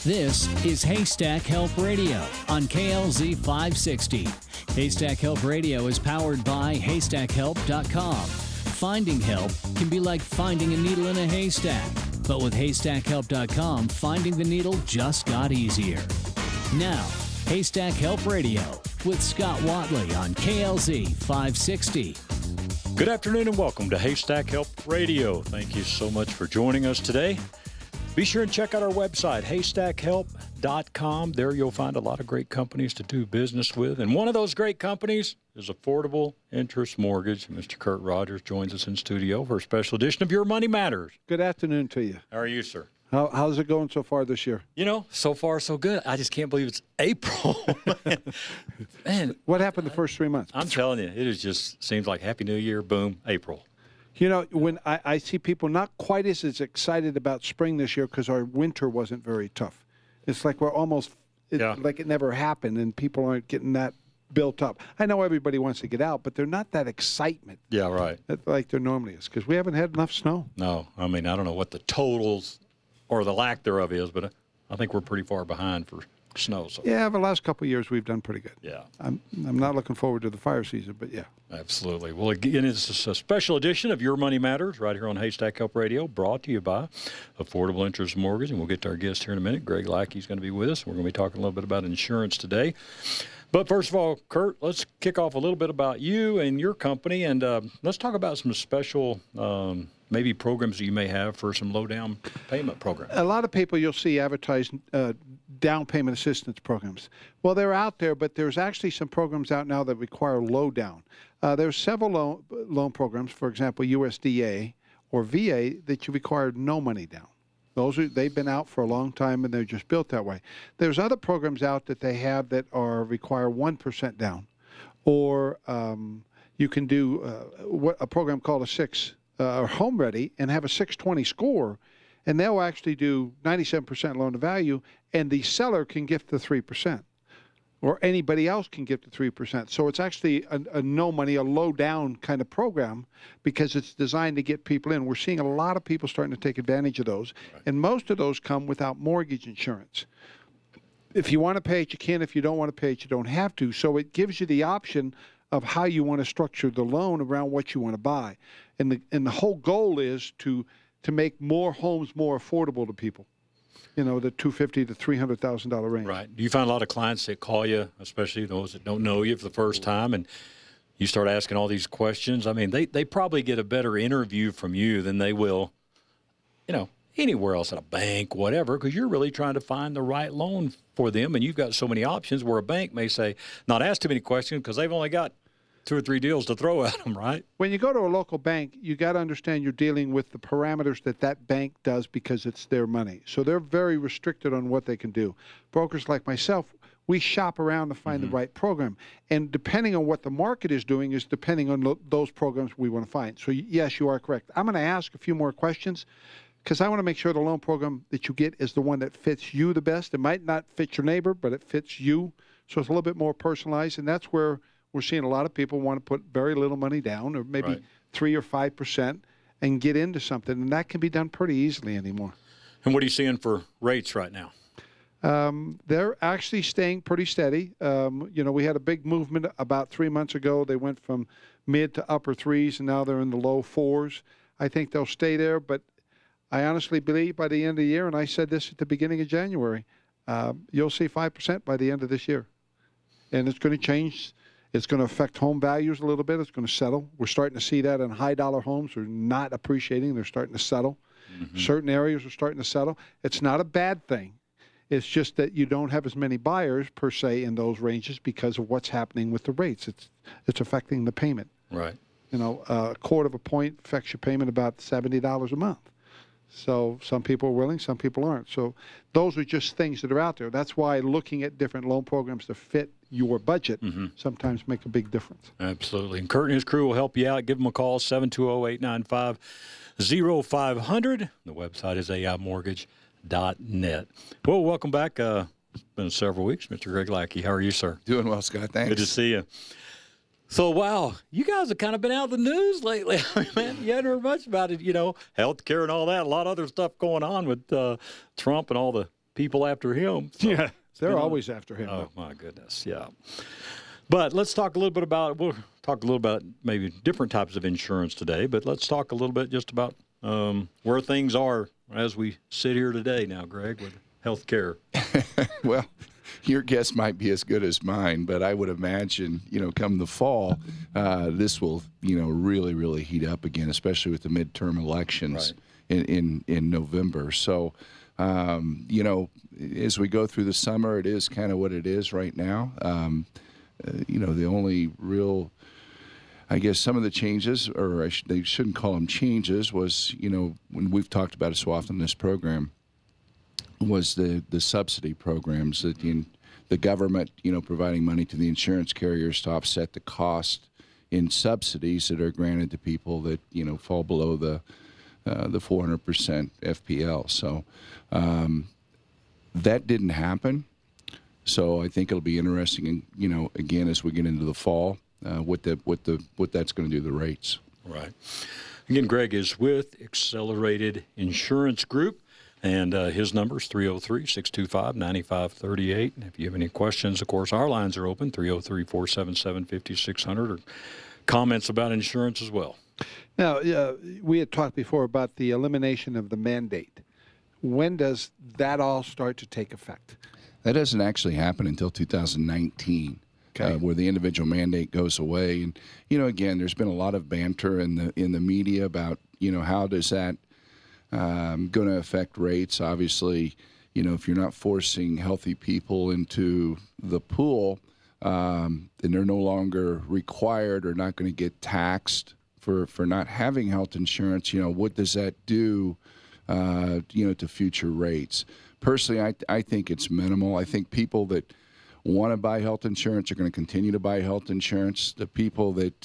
This is Haystack Help Radio on KLZ 560. Haystack Help Radio is powered by HaystackHelp.com. Finding help can be like finding a needle in a haystack, but with HaystackHelp.com, finding the needle just got easier. Now, Haystack Help Radio with Scott Watley on KLZ 560. Good afternoon and welcome to Haystack Help Radio. Thank you so much for joining us today. Be sure and check out our website, HaystackHelp.com. There you'll find a lot of great companies to do business with. And one of those great companies is Affordable Interest Mortgage. Mr. Kurt Rogers joins us in studio for a special edition of Your Money Matters. Good afternoon to you. How are you, sir? How's it going so far this year? You know, so far so good. I just can't believe it's April. Man, what happened the first 3 months? I'm telling you, it is just seems like Happy New Year, boom, April. You know, when I see people not quite as excited about spring this year because our winter wasn't very tough. It's like we're almost like it never happened, and people aren't getting that built up. I know everybody wants to get out, but they're not that excitement. Yeah, right. Like there normally is because we haven't had enough snow. No, I mean, I don't know what the totals or the lack thereof is, but I think we're pretty far behind for snow. So. Yeah, the last couple of years we've done pretty good. Yeah. I'm not looking forward to the fire season, but yeah. Absolutely. Well, again, it's a special edition of Your Money Matters right here on Haystack Help Radio, brought to you by Affordable Interest Mortgage. And we'll get to our guest here in a minute. Greg Lackey's going to be with us. We're going to be talking a little bit about insurance today. But first of all, Kurt, let's kick off a little bit about you and your company. And let's talk about some special maybe programs that you may have for some low-down payment programs. A lot of people you'll see advertise down payment assistance programs. Well, they're out there, but there's actually some programs out now that require low down. There's several loan programs, for example, USDA or VA, that you require no money down. They've been out for a long time, and they're just built that way. There's other programs out that they have that require 1% down. Or you can do a program called a Home Ready and have a 620 score, and they'll actually do 97% loan to value, and the seller can gift the 3%, or anybody else can gift the 3%. So it's actually a no money, a low down kind of program because it's designed to get people in. We're seeing a lot of people starting to take advantage of those, and most of those come without mortgage insurance. If you want to pay it, you can. If you don't want to pay it, you don't have to. So it gives you the option of how you want to structure the loan around what you want to buy. And the whole goal is to make more homes more affordable to people. You know, the $250,000 to $300,000 range. Right. Do you find a lot of clients that call you, especially those that don't know you for the first time, and you start asking all these questions? I mean, they probably get a better interview from you than they will, anywhere else at a bank, whatever, because you're really trying to find the right loan for them, and you've got so many options where a bank may say, not ask too many questions because they've only got 2 or 3 deals to throw at them, right? When you go to a local bank, you got to understand you're dealing with the parameters that bank does because it's their money. So they're very restricted on what they can do. Brokers like myself, we shop around to find the right program. And depending on what the market is doing is depending on those programs we want to find. So yes, you are correct. I'm going to ask a few more questions because I want to make sure the loan program that you get is the one that fits you the best. It might not fit your neighbor, but it fits you. So it's a little bit more personalized, and that's where we're seeing a lot of people want to put very little money down, or maybe 3 or 5%, and get into something. And that can be done pretty easily anymore. And what are you seeing for rates right now? They're actually staying pretty steady. We had a big movement about 3 months ago. They went from mid to upper 3s, and now they're in the low 4s. I think they'll stay there, but I honestly believe by the end of the year, and I said this at the beginning of January, you'll see 5% by the end of this year. And it's going to change. It's going to affect home values a little bit. It's going to settle. We're starting to see that in high-dollar homes. They're not appreciating. They're starting to settle. Certain areas are starting to settle. It's not a bad thing. It's just that you don't have as many buyers, per se, in those ranges because of what's happening with the rates. It's affecting the payment. Right. A quarter of a point affects your payment about $70 a month. So some people are willing, some people aren't. So those are just things that are out there. That's why looking at different loan programs to fit your budget sometimes make a big difference. Absolutely. And Kurt and his crew will help you out. Give them a call, 720-895-0500. The website is aimortgage.net. Well, welcome back. It's been several weeks, Mr. Greg Lackey. How are you, sir? Doing well, Scott. Thanks. Good to see you. So, wow, you guys have kind of been out of the news lately. I mean, man, you hadn't heard much about it, health care and all that. A lot of other stuff going on with Trump and all the people after him. So Yeah, they're always after him. Oh, my goodness, yeah. But let's talk a little bit about, we'll talk a little about maybe different types of insurance today, but let's talk a little bit just about where things are as we sit here today now, Greg, with health care. Well, your guess might be as good as mine, but I would imagine, come the fall, this will, really, really heat up again, especially with the midterm elections in November. So, as we go through the summer, it is kind of what it is right now. The only real, I guess, some of the changes, or they shouldn't call them changes, was, when we've talked about it so often in this program, was the subsidy programs that the government, providing money to the insurance carriers to offset the cost in subsidies that are granted to people that, fall below the 400% FPL. So that didn't happen. So I think it'll be interesting, again, as we get into the fall, what that's going to do to the rates. Right. Again, Greg is with Accelerated Insurance Group, and his number is 303-625-9538. If you have any questions, of course, our lines are open, 303-477-5600, or comments about insurance as well. Now, we had talked before about the elimination of the mandate. When does that all start to take effect? That doesn't actually happen until 2019, where the individual mandate goes away. And, again, there's been a lot of banter in the media about, how does that going to affect rates. Obviously, if you're not forcing healthy people into the pool, then they're no longer required or not going to get taxed for not having health insurance. What does that do, to future rates? Personally, I think it's minimal. I think people that want to buy health insurance are going to continue to buy health insurance. The people that,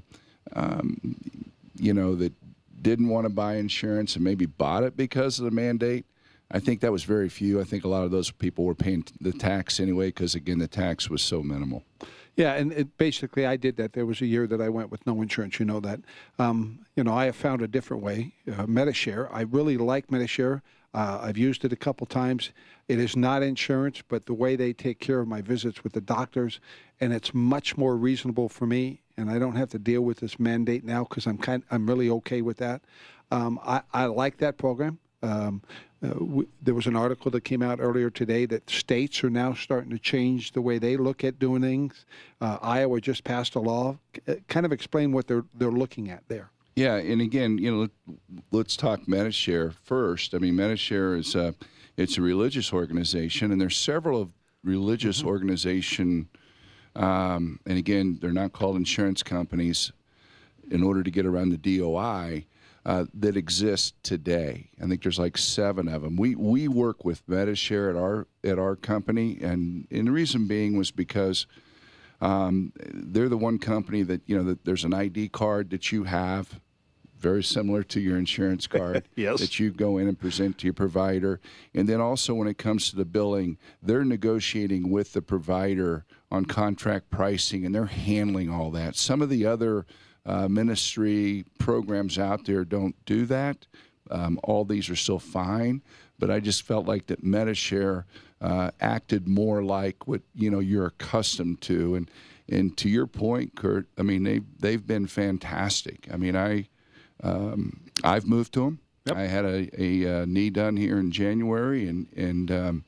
that didn't want to buy insurance and maybe bought it because of the mandate, I think that was very few. I think a lot of those people were paying the tax anyway because, again, the tax was so minimal. Yeah, and basically I did that. There was a year that I went with no insurance. You know that. I have found a different way, Medi-Share. I really like Medi-Share. I've used it a couple times. It is not insurance, but the way they take care of my visits with the doctors, and it's much more reasonable for me, and I don't have to deal with this mandate now because I'm really okay with that. I like that program. There was an article that came out earlier today that states are now starting to change the way they look at doing things. Iowa just passed a law. Kind of explain what they're looking at there. Yeah, and again, let's talk Medi-Share first. I mean, Medi-Share is it's a religious organization, and there's several of religious organization, and again, they're not called insurance companies in order to get around the DOI that exist today. I think there's like 7 of them. We work with Medi-Share at our company, and the reason being was because they're the one company that, that there's an ID card that you have, very similar to your insurance card, yes, that you go in and present to your provider. And then also when it comes to the billing, they're negotiating with the provider on contract pricing, and they're handling all that. Some of the other ministry programs out there don't do that. All these are still fine, but I just felt like that Medi-Share acted more like what you're accustomed to, and to your point, Kurt, I mean they've been fantastic. I mean I've moved to them. Yep. I had a knee done here in January, and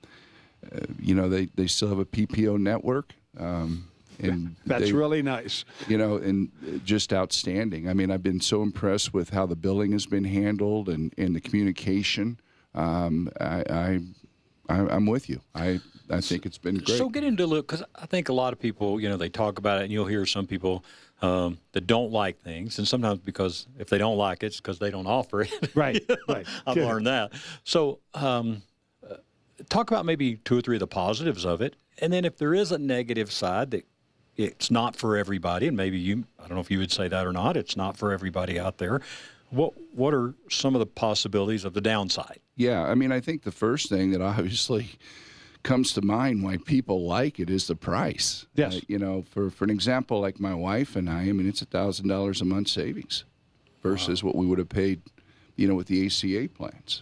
they still have a PPO network. And that's really nice. And just outstanding. I mean, I've been so impressed with how the billing has been handled and the communication. I'm with you. I think it's been great. So get into look, because I think a lot of people, they talk about it, and you'll hear some people that don't like things, and sometimes because if they don't like it, it's because they don't offer it. Right, right. I've learned that. So talk about maybe 2 or 3 of the positives of it, and then if there is a negative side that it's not for everybody, and maybe I don't know if you would say that or not, it's not for everybody out there. What are some of the possibilities of the downside? Yeah, I mean, I think the first thing that obviously comes to mind why people like it is the price. Yes. For an example, like my wife and I mean, it's $1,000 a month savings versus what we would have paid, with the ACA plans.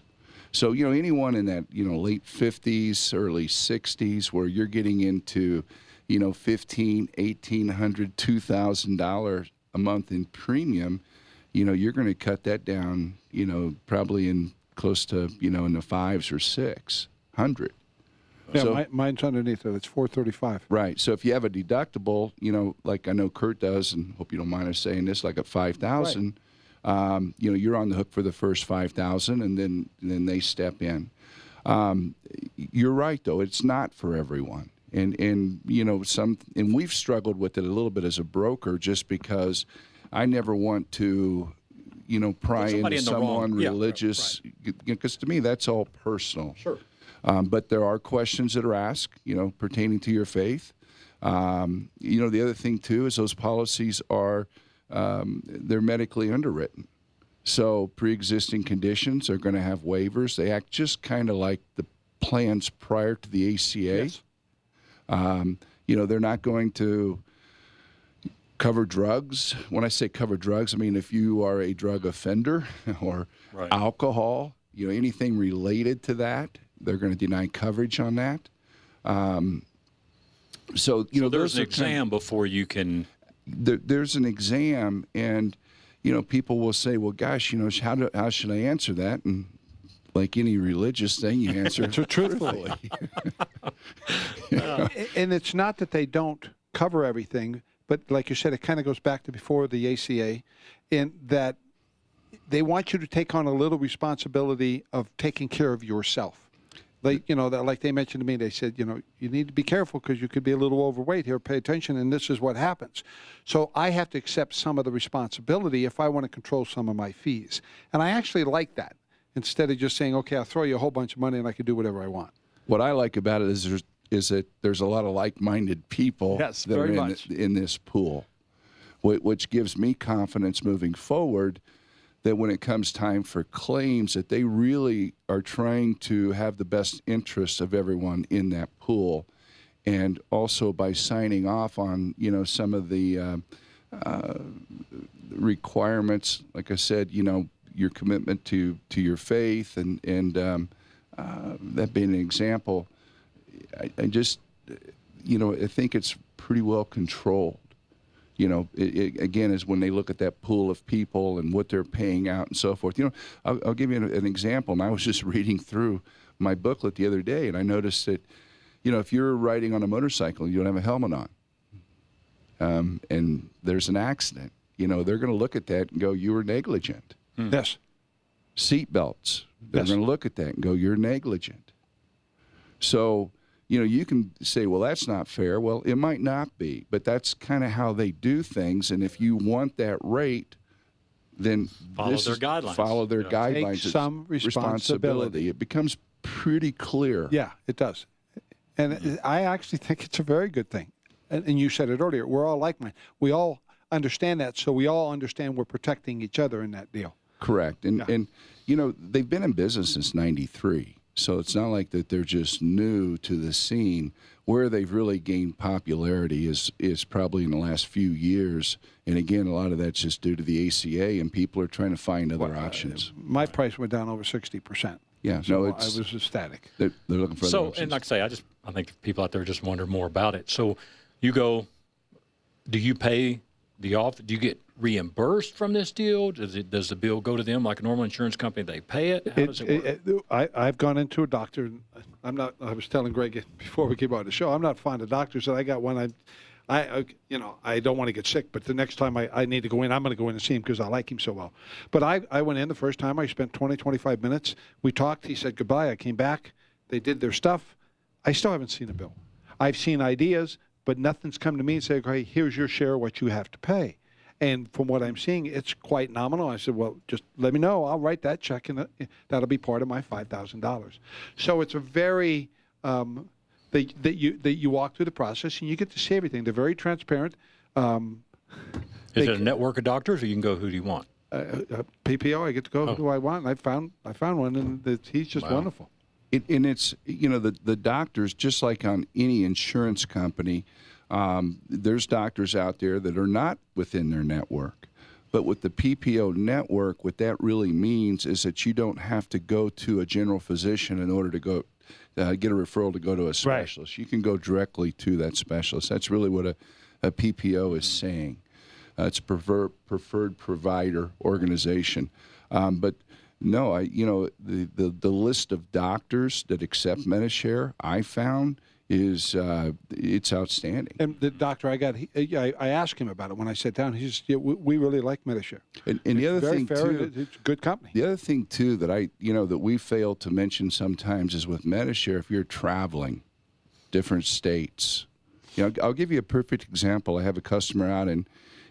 So, anyone in that, late 50s, early 60s, where you're getting into, $1,500, $1,800, $2,000 a month in premium, you're going to cut that down, probably in close to, in the fives or 600. Yeah, So, mine's underneath it. It's $435. right. So if you have a deductible, like I know Kurt does, and hope you don't mind us saying this, like at $5,000, you're on the hook for the first $5,000, and then they step in. You're right, though. It's not for everyone. And we've struggled with it a little bit as a broker, just because I never want to, pry into someone religious, because to me that's all personal. Sure. But there are questions that are asked, pertaining to your faith. The other thing too is those policies are they're medically underwritten. So pre-existing conditions are going to have waivers. They act just kind of like the plans prior to the ACA. Yes. They're not going to cover drugs. When I say cover drugs, I mean if you are a drug offender or alcohol, anything related to that, they're going to deny coverage on that. So there's an exam before you can. There's an exam, and people will say, "Well, gosh, how should I answer that?" And like any religious thing, you answer truthfully. And it's not that they don't cover everything, but like you said, it kind of goes back to before the ACA, in that they want you to take on a little responsibility of taking care of yourself. Like, like they mentioned to me, they said, you need to be careful because you could be a little overweight here. Pay attention, and this is what happens. So I have to accept some of the responsibility if I want to control some of my fees. And I actually like that, instead of just saying, okay, I'll throw you a whole bunch of money and I can do whatever I want. What I like about it is that there's a lot of like-minded people that are in this pool, which gives me confidence moving forward that when it comes time for claims, that they really are trying to have the best interests of everyone in that pool. And also by signing off on, some of the requirements, like I said, your commitment to your faith and that being an example, I just, I think it's pretty well controlled. Again, is when they look at that pool of people and what they're paying out and so forth. I'll give you an example. And I was just reading through my booklet the other day, and I noticed that, if you're riding on a motorcycle, you don't have a helmet on, and there's an accident, they're going to look at that and go, you were negligent. Yes. Seat belts, they're going to look at that and go, you're negligent. So, you can say, well, that's not fair. Well, it might not be, but that's kind of how they do things. And if you want that rate, then follow their guidelines. Follow their guidelines. Take some responsibility. It becomes pretty clear. Yeah, it does. And I actually think it's a very good thing. And you said it earlier. We're all like-minded. We all understand that, so we all understand we're protecting each other in that deal. Correct. And they've been in business since '93. So it's not like that they're just new to the scene. Where they've really gained popularity is probably in the last few years. And again, a lot of that's just due to the ACA, and people are trying to find other options. My price went down over 60%. Yeah, so no, I was ecstatic. They're looking for other options. And like I say, I think people out there just wonder more about it. So you go, do you pay the off? Do you get reimbursed from this deal? Does the bill go to them like a normal insurance company? They pay it? How does it work? I've gone into a doctor. And I was telling Greg before we came on the show, I'm not fond of doctors. And I got one. I don't want to get sick, but the next time I need to go in, I'm going to go in and see him because I like him so well. But I went in the first time. I spent 20, 25 minutes. We talked. He said goodbye. I came back. They did their stuff. I still haven't seen a bill. I've seen ideas, but nothing's come to me and said, okay, here's your share of what you have to pay. And from what I'm seeing, it's quite nominal. I said, well, just let me know. I'll write that check, and that'll be part of my $5,000. So it's a very that you walk through the process, and you get to see everything. They're very transparent. Is it a network of doctors, or you can go who do you want? PPO, I get to go who I want. And I found one, and he's just wonderful. And it's, the doctors, just like on any insurance company, there's doctors out there that are not within their network. But with the PPO network, what that really means is that you don't have to go to a general physician in order to go get a referral to go to a specialist. Right. You can go directly to that specialist. That's really what a PPO is saying. It's a preferred provider organization. But no, the list of doctors that accept Medi-Share, I found, is it's outstanding. And the doctor I asked him about it when I sat down. He said, we really like Medi-Share. And the other thing too, it's a good company. The other thing too that that we fail to mention sometimes is with Medi-Share, if you're traveling different states. I'll give you a perfect example. I have a customer out in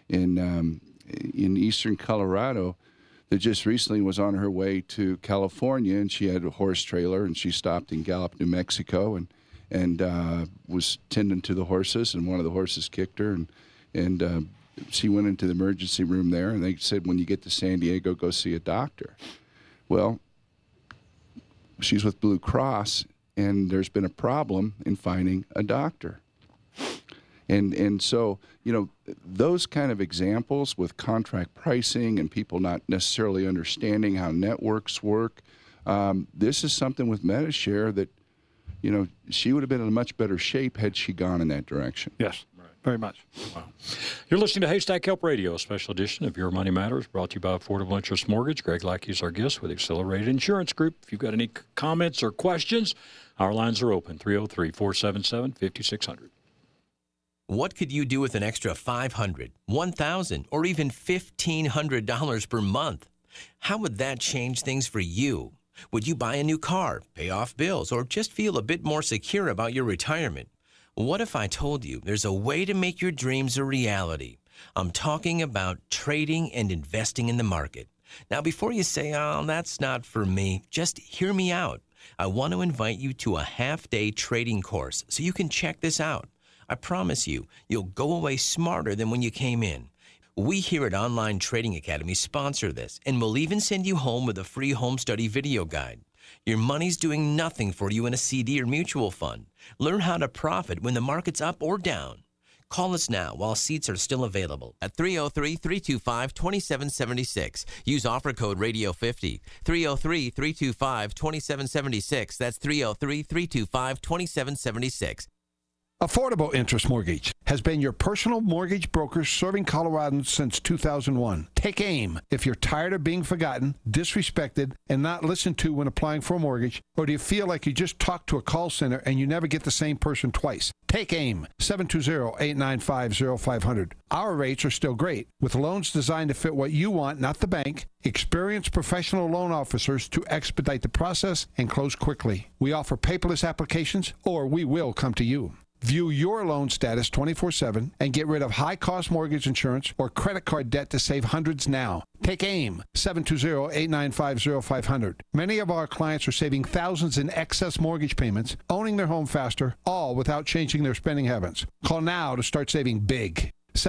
eastern Colorado that just recently was on her way to California, and she had a horse trailer, and she stopped in Gallup, New Mexico, and was tending to the horses, and one of the horses kicked her, and she went into the emergency room there, and they said, when you get to San Diego, go see a doctor. Well, she's with Blue Cross, and there's been a problem in finding a doctor. And so, those kind of examples with contract pricing and people not necessarily understanding how networks work, this is something with Medi-Share that, she would have been in a much better shape had she gone in that direction. Yes, right. Very much. Wow. You're listening to Haystack Help Radio, a special edition of Your Money Matters, brought to you by Affordable Interest Mortgage. Greg Lackey is our guest with Accelerated Insurance Group. If you've got any comments or questions, our lines are open, 303-477-5600. What could you do with an extra $500, $1,000, or even $1,500 per month? How would that change things for you? Would you buy a new car, pay off bills, or just feel a bit more secure about your retirement? What if I told you there's a way to make your dreams a reality? I'm talking about trading and investing in the market. Now, before you say, oh, that's not for me, just hear me out. I want to invite you to a half-day trading course so you can check this out. I promise you, you'll go away smarter than when you came in. We here at Online Trading Academy sponsor this, and we'll even send you home with a free home study video guide. Your money's doing nothing for you in a CD or mutual fund. Learn how to profit when the market's up or down. Call us now while seats are still available at 303-325-2776. Use offer code RADIO50. 303-325-2776. That's 303-325-2776. Affordable Interest Mortgage has been your personal mortgage broker serving Coloradans since 2001. Take aim if you're tired of being forgotten, disrespected, and not listened to when applying for a mortgage, or do you feel like you just talked to a call center and you never get the same person twice? Take aim, 720-895-0500. Our rates are still great, with loans designed to fit what you want, not the bank. Experienced professional loan officers to expedite the process and close quickly. We offer paperless applications, or we will come to you. View your loan status 24/7 and get rid of high-cost mortgage insurance or credit card debt to save hundreds now. Take AIM, 720-895-0500. Many of our clients are saving thousands in excess mortgage payments, owning their home faster, all without changing their spending habits. Call now to start saving big.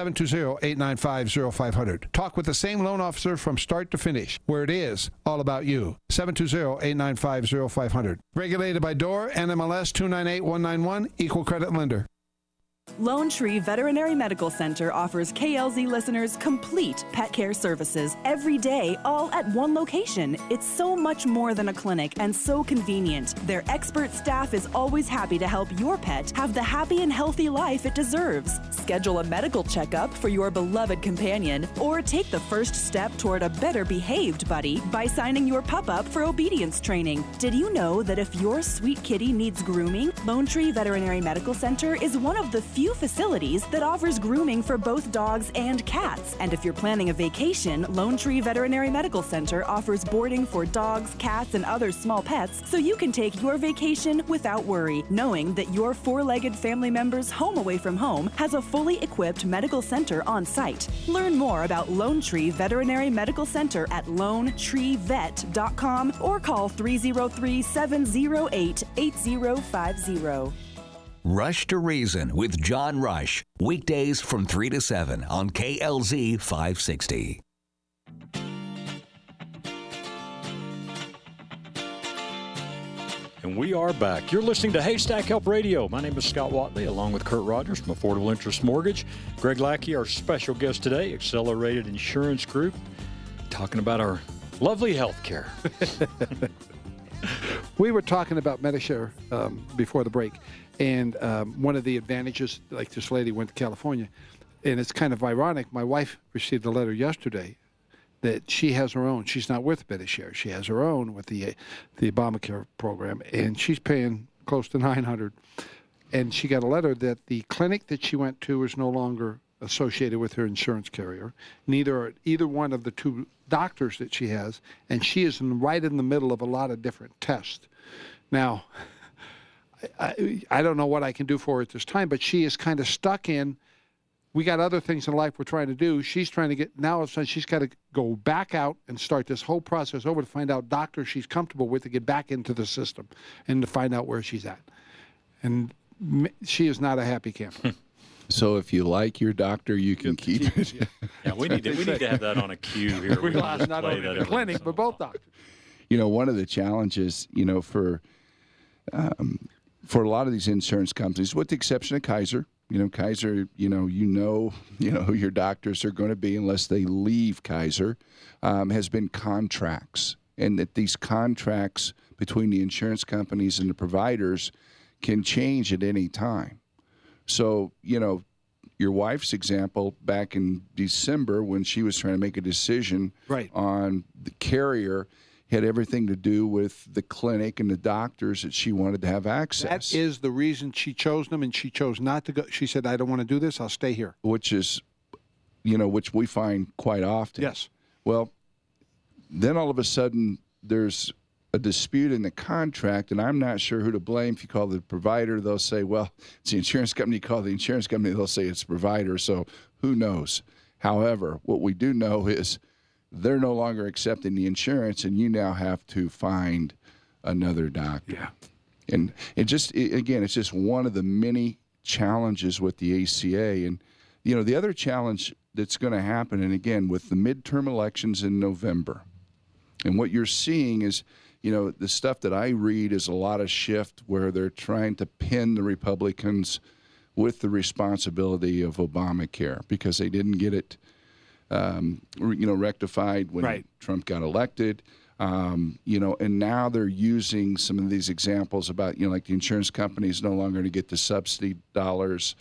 720-895-0500. Talk with the same loan officer from start to finish, where it is all about you. 720-895-0500. Regulated by DOR, NMLS 298191, Equal Credit Lender. Lone Tree Veterinary Medical Center offers KLZ listeners complete pet care services every day, all at one location. It's so much more than a clinic and so convenient. Their expert staff is always happy to help your pet have the happy and healthy life it deserves. Schedule a medical checkup for your beloved companion, or take the first step toward a better behaved buddy by signing your pup up for obedience training. Did you know that if your sweet kitty needs grooming, Lone Tree Veterinary Medical Center is one of the few facilities that offers grooming for both dogs and cats. And if you're planning a vacation, Lone Tree Veterinary Medical Center offers boarding for dogs, cats, and other small pets, so you can take your vacation without worry, knowing that your four-legged family member's home away from home has a fully equipped medical center on site. Learn more about Lone Tree Veterinary Medical Center at LoneTreeVet.com or call 303-708-8050. Rush to Reason with John Rush. Weekdays from 3 to 7 on KLZ 560. And we are back. You're listening to Haystack Help Radio. My name is Scott Watley, along with Kurt Rogers from Affordable Interest Mortgage. Greg Lackey, our special guest today, Accelerated Insurance Group, talking about our lovely health care. We were talking about Medishare before the break, and one of the advantages, like this lady went to California, and it's kind of ironic. My wife received a letter yesterday that she has her own. She's not with Medishare. She has her own with the Obamacare program, and she's paying close to $900. And she got a letter that the clinic that she went to is no longer associated with her insurance carrier. Neither are either one of the two doctors that she has, and she is right in the middle of a lot of different tests. Now, I don't know what I can do for her at this time, but she is kind of stuck in. We got other things in life we're trying to do. She's trying to get, now all of a sudden she's got to go back out and start this whole process over to find out doctors she's comfortable with to get back into the system and to find out where she's at. And she is not a happy camper. So if you like your doctor, you can keep it. Yeah, we need to have that on a cue here. We lost not only the clinic, but both doctors. You know, one of the challenges, you know, for a lot of these insurance companies, with the exception of Kaiser, Kaiser, you know who your doctors are going to be unless they leave Kaiser, has been contracts. And that these contracts between the insurance companies and the providers can change at any time. So, your wife's example back in December when she was trying to make a decision on the carrier had everything to do with the clinic and the doctors that she wanted to have access. That is the reason she chose them, and she chose not to go. She said, I don't want to do this. I'll stay here. Which is, which we find quite often. Yes. Well, then all of a sudden there's a dispute in the contract, and I'm not sure who to blame. If you call the provider, they'll say, well, it's the insurance company. You call the insurance company, they'll say it's the provider. So who knows? However, what we do know is they're no longer accepting the insurance, and you now have to find another doctor. Yeah. And it's just one of the many challenges with the ACA. And, the other challenge that's going to happen, and again, with the midterm elections in November, and what you're seeing is, the stuff that I read is a lot of shift where they're trying to pin the Republicans with the responsibility of Obamacare because they didn't get it rectified when Trump got elected, and now they're using some of these examples about, like the insurance companies no longer going to get the subsidy dollars,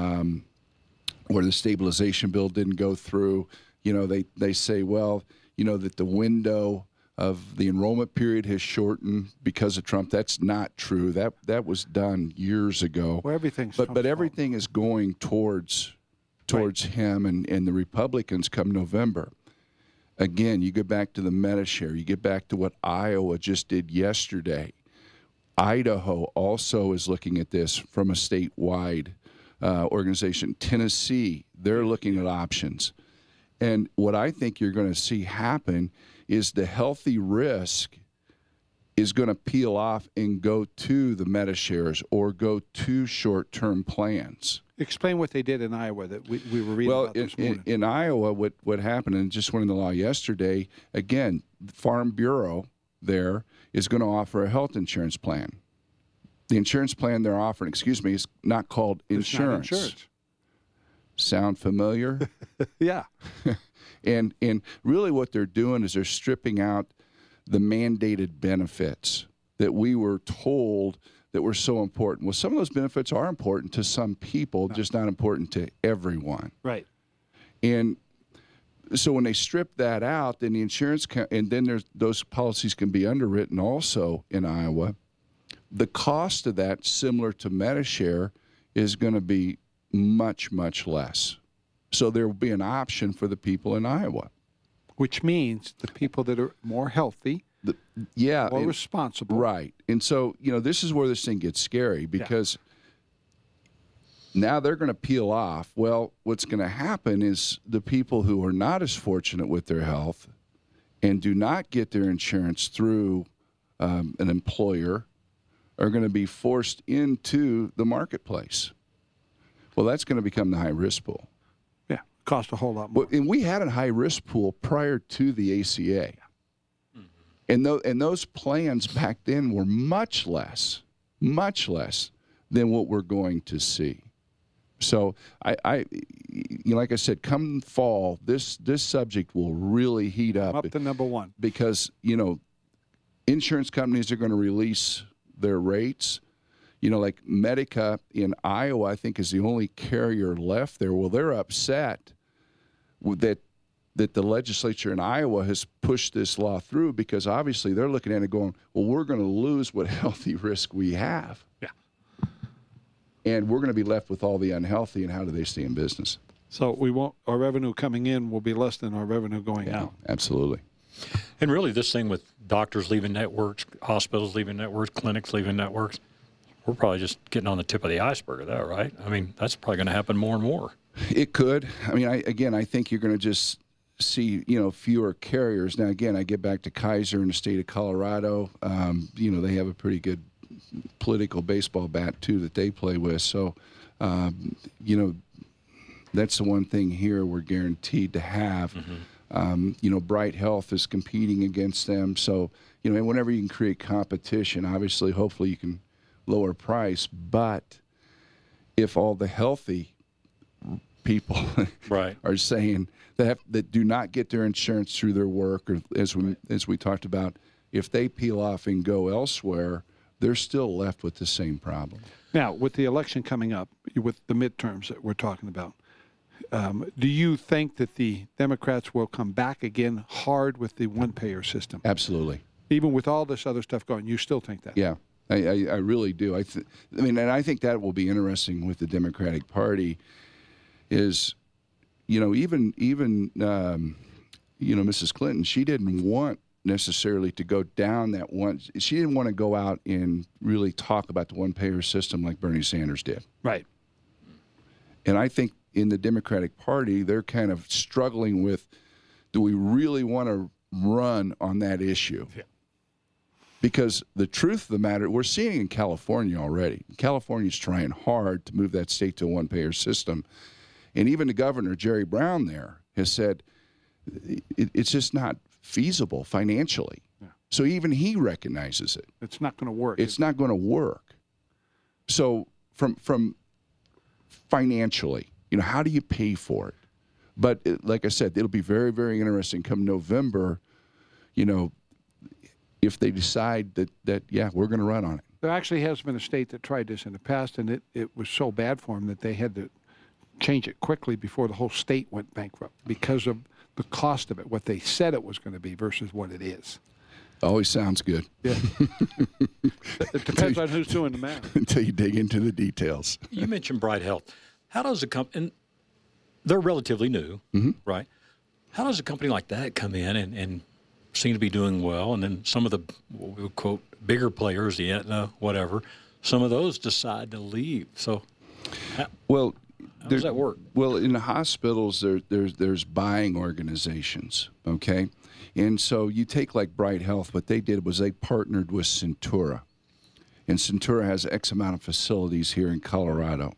or the stabilization bill didn't go through. They say, well, that the window of the enrollment period has shortened because of Trump. That's not true. That was done years ago. Well, but everything is going towards him and the Republicans come November. Again, you get back to the Medishare. You get back to what Iowa just did yesterday. Idaho also is looking at this from a statewide organization. Tennessee, they're looking at options. And what I think you're going to see happen is the healthy risk is going to peel off and go to the Medishares or go to short-term plans. Explain what they did in Iowa that we were reading about this morning. In Iowa, what happened, and just went into law yesterday, again, the Farm Bureau there is going to offer a health insurance plan. The insurance plan they're offering, is not called insurance. It's not insurance. Sound familiar? Yeah. And really what they're doing is they're stripping out the mandated benefits that we were told that were so important. Well, some of those benefits are important to some people, just not important to everyone. Right. And so when they strip that out, then the insurance and then those policies can be underwritten also in Iowa. The cost of that, similar to Medishare, is going to be much, much less. So there will be an option for the people in Iowa. Which means the people that are more healthy, more responsible. Right. And so, this is where this thing gets scary because now they're going to peel off. Well, what's going to happen is the people who are not as fortunate with their health and do not get their insurance through an employer are going to be forced into the marketplace. Well, that's going to become the high-risk pool. Yeah, cost a whole lot more. And we had a high-risk pool prior to the ACA. And those plans back then were much less than what we're going to see. So like I said, come fall, this subject will really heat up. Up to number one. Because, insurance companies are going to release their rates. Like Medica in Iowa, I think, is the only carrier left there. Well, they're upset that the legislature in Iowa has pushed this law through, because obviously they're looking at it going, well, we're going to lose what healthy risk we have. Yeah. And we're going to be left with all the unhealthy, and how do they stay in business? So our revenue coming in will be less than our revenue going out. Absolutely. And really, this thing with doctors leaving networks, hospitals leaving networks, clinics leaving networks, we're probably just getting on the tip of the iceberg of that, right? I mean, that's probably going to happen more and more. It could. I mean, I think you're going to just see, fewer carriers. Now, again, I get back to Kaiser in the state of Colorado. They have a pretty good political baseball bat, too, that they play with. So, that's the one thing here we're guaranteed to have. Mm-hmm. Bright Health is competing against them. So, whenever you can create competition, obviously, hopefully you can lower price. But if all the healthy people right. are saying that do not get their insurance through their work, or as we talked about, if they peel off and go elsewhere, they're still left with the same problem. Now, with the election coming up, with the midterms that we're talking about, do you think that the Democrats will come back again hard with the one-payer system? Absolutely. Even with all this other stuff going, you still think that? Yeah, I really do. And I think that will be interesting with the Democratic Party. Is, even Mrs. Clinton, she didn't want necessarily to go down that one. She didn't want to go out and really talk about the one-payer system like Bernie Sanders did. Right. And I think in the Democratic Party, they're kind of struggling with, do we really want to run on that issue? Yeah. Because the truth of the matter, we're seeing it in California already. California's trying hard to move that state to a one-payer system. And even the governor, Jerry Brown, there has said it's just not feasible financially. Yeah. So even he recognizes it. It's not going to work. It's not going to work. So from financially, how do you pay for it? But like I said, it'll be very, very interesting come November, if they decide that we're going to run on it. There actually has been a state that tried this in the past, and it was so bad for them that they had to change it quickly before the whole state went bankrupt because of the cost of it, what they said it was going to be versus what it is. Always sounds good. Yeah. It depends on who's doing the math. Until you dig into the details. You mentioned Bright Health. How does a company, and they're relatively new, mm-hmm. right? How does a company like that come in and seem to be doing well, and then some of the, what we would quote, bigger players, the Aetna, whatever, some of those decide to leave. So how does that work? Well, in the hospitals, there's buying organizations, okay? And so you take like Bright Health, what they did was they partnered with Centura. And Centura has X amount of facilities here in Colorado.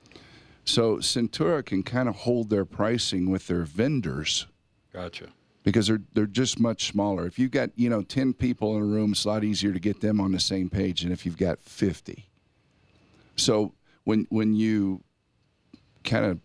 So Centura can kind of hold their pricing with their vendors. Gotcha. Because they're just much smaller. If you've got, 10 people in a room, it's a lot easier to get them on the same page than if you've got 50. So when you kind of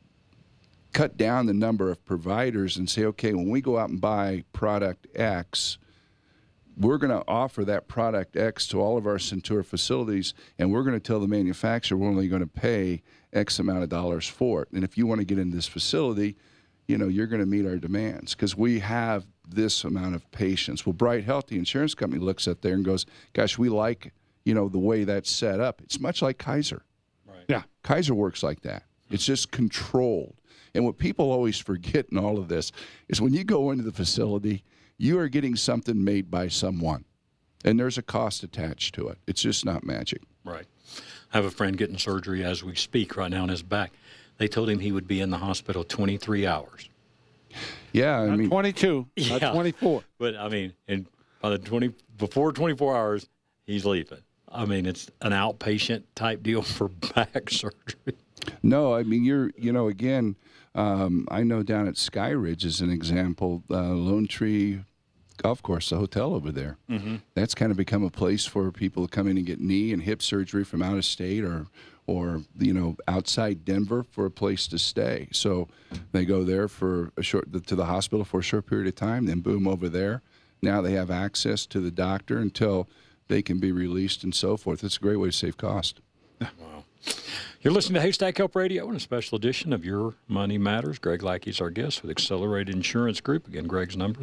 cut down the number of providers and say, okay, when we go out and buy product X, we're going to offer that product X to all of our Centura facilities, and we're going to tell the manufacturer we're only going to pay X amount of dollars for it. And if you want to get into this facility, you're going to meet our demands because we have this amount of patients. Well, Bright Health, the insurance company, looks at there and goes, gosh, we like, the way that's set up. It's much like Kaiser. Right. Yeah. Kaiser works like that. It's just controlled. And what people always forget in all of this is when you go into the facility, you are getting something made by someone. And there's a cost attached to it. It's just not magic. Right. I have a friend getting surgery as we speak right now on his back. They told him he would be in the hospital 23 hours. Yeah, I mean 22, not 24. But and by before 24 hours, he's leaving. It's an outpatient type deal for back surgery. No, you're, again, I know down at Sky Ridge as an example, Lone Tree golf course, the hotel over there. Mm-hmm. That's kind of become a place for people to come in and get knee and hip surgery from out of state or outside Denver for a place to stay. So they go there for to the hospital for a short period of time, then boom, over there. Now they have access to the doctor until they can be released and so forth. It's a great way to save cost. Wow. You're listening to Haystack Help Radio in a special edition of Your Money Matters. Greg Lackey's our guest with Accelerated Insurance Group. Again, Greg's number,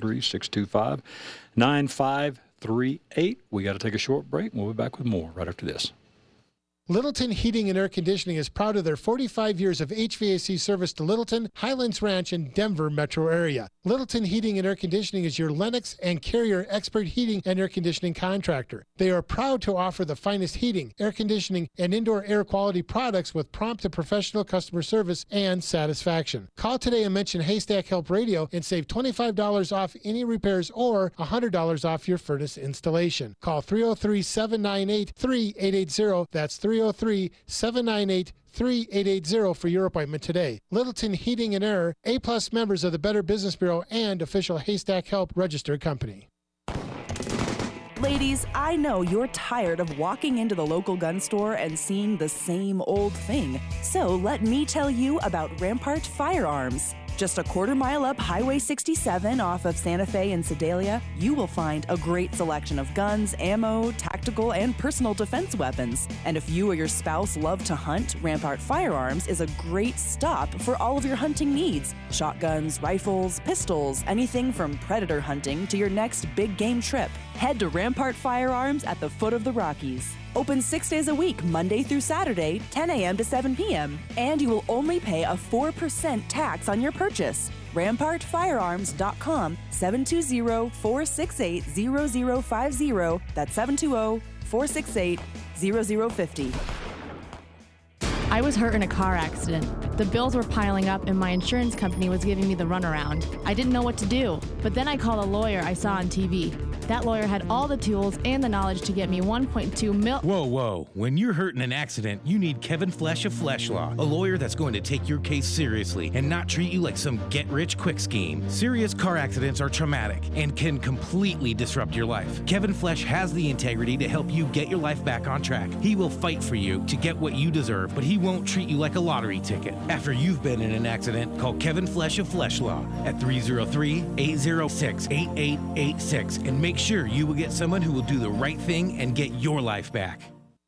303-625-9538. We got to take a short break, and we'll be back with more right after this. Littleton Heating and Air Conditioning is proud of their 45 years of HVAC service to Littleton, Highlands Ranch, and Denver metro area. Littleton Heating and Air Conditioning is your Lennox and Carrier expert heating and air conditioning contractor. They are proud to offer the finest heating, air conditioning, and indoor air quality products with prompt and professional customer service and satisfaction. Call today and mention Haystack Help Radio and save $25 off any repairs or $100 off your furnace installation. Call 303-798-3880. That's 303-798-3880 for your appointment today. Littleton Heating and Air, A-plus members of the Better Business Bureau and official Haystack Help registered company. Ladies, I know you're tired of walking into the local gun store and seeing the same old thing. So let me tell you about Rampart Firearms. Just a quarter-mile up Highway 67 off of Santa Fe and Sedalia, you will find a great selection of guns, ammo, tactical, and personal defense weapons. And if you or your spouse love to hunt, Rampart Firearms is a great stop for all of your hunting needs. Shotguns, rifles, pistols, anything from predator hunting to your next big game trip. Head to Rampart Firearms at the foot of the Rockies. Open 6 days a week, Monday through Saturday, 10 a.m. to 7 p.m. And you will only pay a 4% tax on your purchase. RampartFirearms.com, 720-468-0050. That's 720-468-0050. I was hurt in a car accident. The bills were piling up and my insurance company was giving me the runaround. I didn't know what to do, but then I called a lawyer I saw on TV. That lawyer had all the tools and the knowledge to get me $1.2 million. Whoa. When you're hurt in an accident, you need Kevin Flesh of Flesh Law, a lawyer that's going to take your case seriously and not treat you like some get-rich-quick scheme. Serious car accidents are traumatic and can completely disrupt your life. Kevin Flesh has the integrity to help you get your life back on track. He will fight for you to get what you deserve, but he won't treat you like a lottery ticket. After you've been in an accident, call Kevin Flesh of Flesh Law at 303-806-8886 and make sure you will get someone who will do the right thing and get your life back.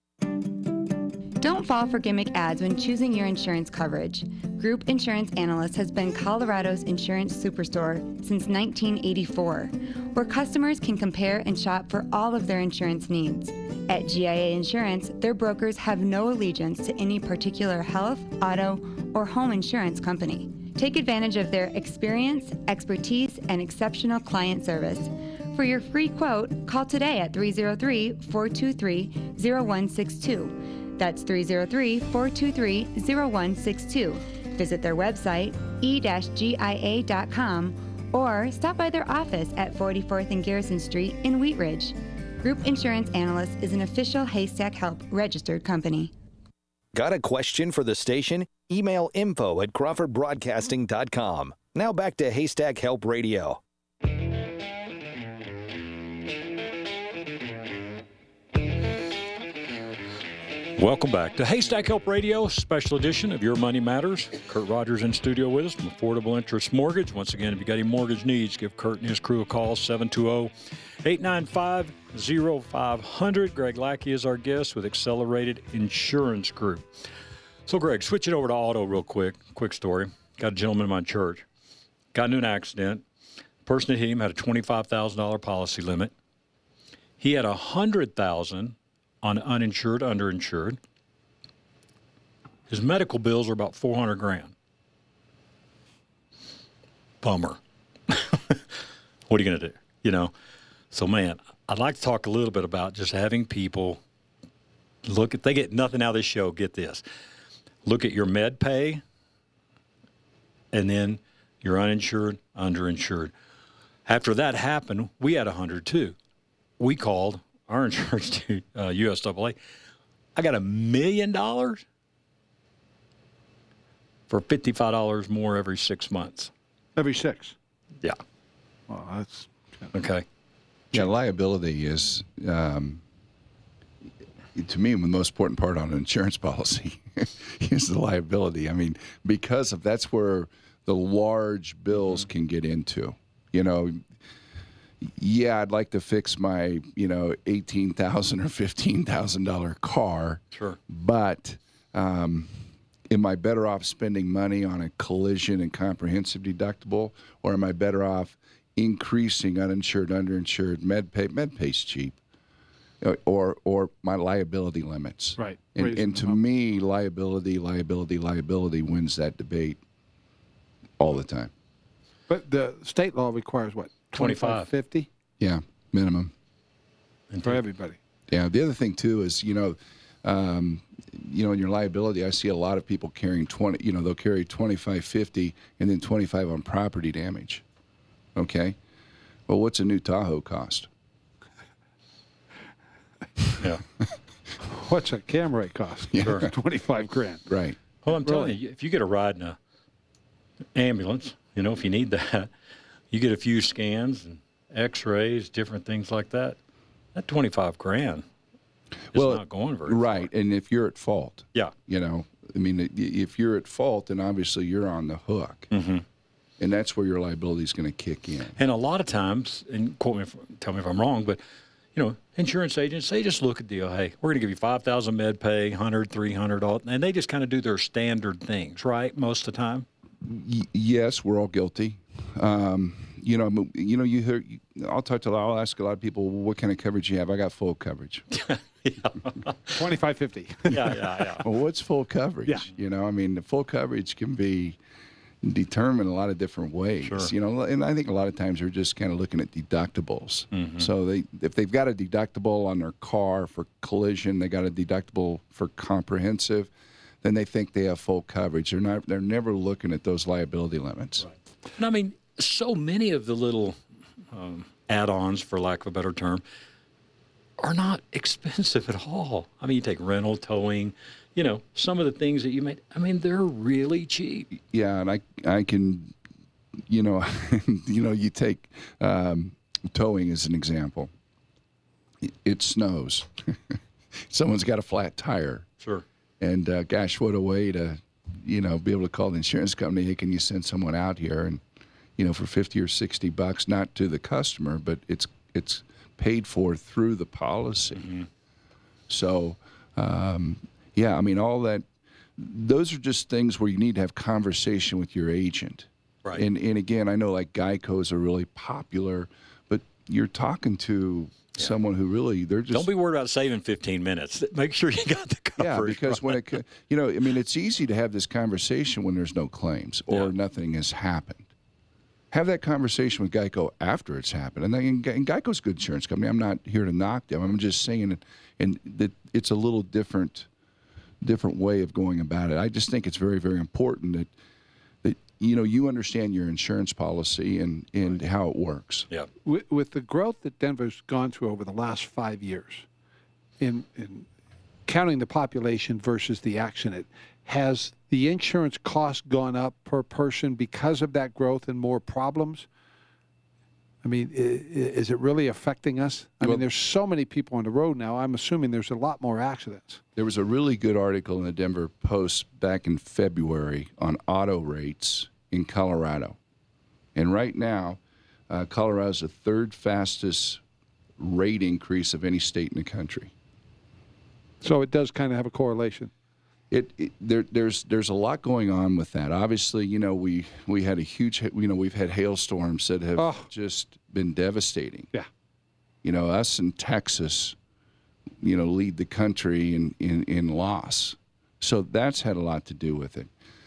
Don't fall for gimmick ads when choosing your insurance coverage. Group Insurance Analyst has been Colorado's insurance superstore since 1984, where customers can compare and shop for all of their insurance needs. At GIA Insurance, their brokers have no allegiance to any particular health, auto, or home insurance company. Take advantage of their experience, expertise, and exceptional client service. For your free quote, call today at 303-423-0162. That's 303-423-0162. Visit their website, e-gia.com, or stop by their office at 44th and Garrison Street in Wheat Ridge. Group Insurance Analyst is an official Haystack Help registered company. Got a question for the station? Email info@crawfordbroadcasting.com. Now back to Haystack Help Radio. Welcome back to Haystack Help Radio, special edition of Your Money Matters. Kurt Rogers in studio with us from Affordable Interest Mortgage. Once again, if you got any mortgage needs, give Kurt and his crew a call, 720-895-0500. Greg Lackey is our guest with Accelerated Insurance Group. So, Greg, switching over to auto real quick. Quick story. Got a gentleman in my church. Got into an accident. The person that hit him had a $25,000 policy limit. He had $100,000 on uninsured, underinsured. His medical bills are about $400,000. Bummer. What are you going to do? You know? So, man, I'd like to talk a little bit about just having people look at, they get nothing out of this show, get this. Look at your med pay and then your uninsured, underinsured. After that happened, we had 100 too. We called our insurance to USAA. I got $1 million for $55 more every 6 months. Every 6? Yeah. Well, that's Okay. Yeah, liability is, to me, the most important part on an insurance policy is the liability. I mean, because of that's where the large bills can get into. You know, yeah, I'd like to fix my, $18,000 or $15,000 car. Sure. But am I better off spending money on a collision and comprehensive deductible, or am I better off increasing uninsured, underinsured, MedPay's cheap, or my liability limits? Right. And to me, liability wins that debate all the time. But the state law requires what? 25. 50? Yeah, minimum. For everybody. Yeah. The other thing too is, in your liability, I see a lot of people carrying 20. They'll carry 25, 50, and then 25 on property damage. Okay. Well, what's a new Tahoe cost? Yeah. What's a Camry cost? Yeah. Sure. $25,000. Right. Well, I'm telling you, if you get a ride in an ambulance, if you need that, you get a few scans and X-rays, different things like that. That $25,000 is not going very far. Right. And if you're at fault, yeah, if you're at fault, then obviously you're on the hook. Mm-hmm. And that's where your liability is going to kick in. And a lot of times, and tell me if I'm wrong, but insurance agents, they just look at the deal. Hey, we're going to give you $5,000 med pay, $100, $300, and they just kind of do their standard things, right? Most of the time. Yes, we're all guilty. You hear. I'll ask a lot of people, well, what kind of coverage you have? I got full coverage. $25.50. Yeah. Well, what's full coverage? Yeah. The full coverage can be determined a lot of different ways. Sure. And I think a lot of times they're just kind of looking at deductibles. Mm-hmm. So if they've got a deductible on their car for collision, they got a deductible for comprehensive, then they think they have full coverage. They're never looking at those liability limits. Right. And so many of the little add-ons, for lack of a better term, are not expensive at all. You take rental, towing, some of the things that you made, they're really cheap. Yeah, and I can, you take towing as an example. It snows. Someone's got a flat tire. Sure. And gosh, what a way to, be able to call the insurance company. Hey, can you send someone out here and, for $50 or $60, not to the customer, but it's paid for through the policy. Mm-hmm. So, all that. Those are just things where you need to have conversation with your agent. Right. And again, I know like Geico's are really popular, but you're talking to someone who really don't be worried about saving 15 minutes. Make sure you got the coverage. Yeah, because when it's easy to have this conversation when there's no claims or nothing has happened. Have that conversation with Geico after it's happened. And Geico's a good insurance company. I'm not here to knock them. I'm just saying that it's a little different way of going about it. I just think it's very, very important that you understand your insurance policy and how it works. Yeah. With the growth that Denver's gone through over the last 5 years, in counting the population versus the accident, has the insurance cost gone up per person because of that growth and more problems? Is it really affecting us? There's so many people on the road now. I'm assuming there's a lot more accidents. There was a really good article in the Denver Post back in February on auto rates in Colorado. And right now, Colorado's the third fastest rate increase of any state in the country. So it does kind of have a correlation. There's a lot going on with that. Obviously, we had a huge, we've had hailstorms that have just been devastating. Yeah. Us in Texas, lead the country in loss. So that's had a lot to do with it.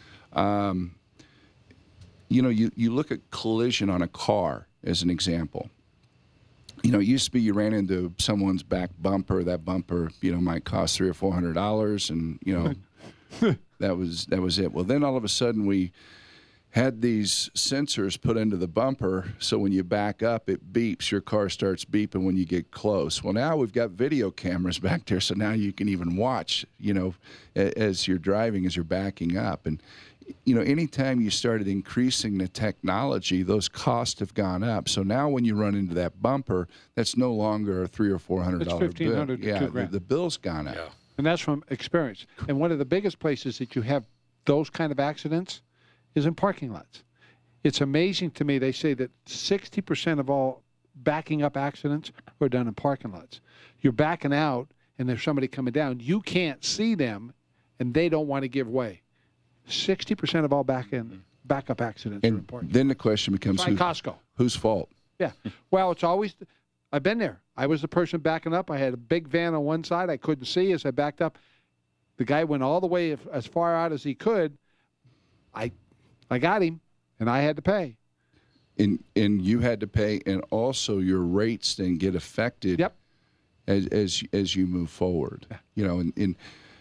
You look at collision on a car as an example. It used to be you ran into someone's back bumper. That bumper, might cost $300 or $400, and that was it. Well, then all of a sudden we had these sensors put into the bumper, so when you back up, it beeps. Your car starts beeping when you get close. Well, now we've got video cameras back there, so now you can even watch, as you're driving, as you're backing up. And anytime you started increasing the technology, those costs have gone up. So now when you run into that bumper, that's no longer a $300 or $400 it's bill. $1,500 to $2,000. The bill's gone up. Yeah. And that's from experience. And one of the biggest places that you have those kind of accidents is in parking lots. It's amazing to me. They say that 60% of all backing up accidents are done in parking lots. You're backing out, and there's somebody coming down. You can't see them, and they don't want to give way. 60% of all backup accidents are in parking lots. Then the question becomes, Costco. Whose fault? Yeah. Well, it's always – I've been there. I was the person backing up. I had a big van on one side. I couldn't see as I backed up. The guy went all the way as far out as he could. I got him, and I had to pay. And you had to pay, and also your rates then get affected. Yep. As you move forward, and